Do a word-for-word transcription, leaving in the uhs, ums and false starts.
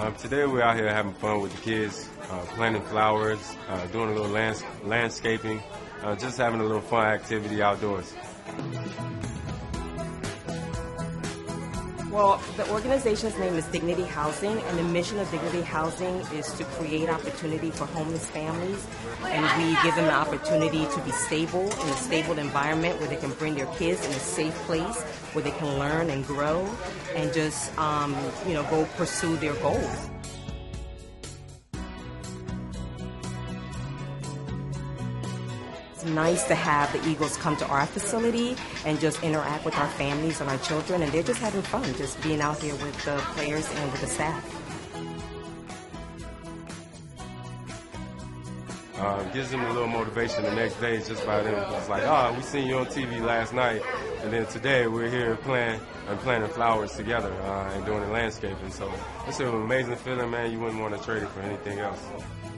Um, today we're out here having fun with the kids, uh, planting flowers, uh, doing a little lands landscaping, uh, just having a little fun activity outdoors. Well, the organization's name is Dignity Housing, and the mission of Dignity Housing is to create opportunity for homeless families, and we give them the opportunity to be stable in a stable environment where they can bring their kids in a safe place where they can learn and grow and just, um, you know, go pursue their goals. It's nice to have the Eagles come to our facility and just interact with our families and our children, and they're just having fun, just being out here with the players and with the staff. Uh, gives them a little motivation the next day just by them. It's like, oh, we seen you on T V last night, and then today we're here playing and planting flowers together uh, and doing the landscaping. So it's an amazing feeling, man. You wouldn't want to trade it for anything else.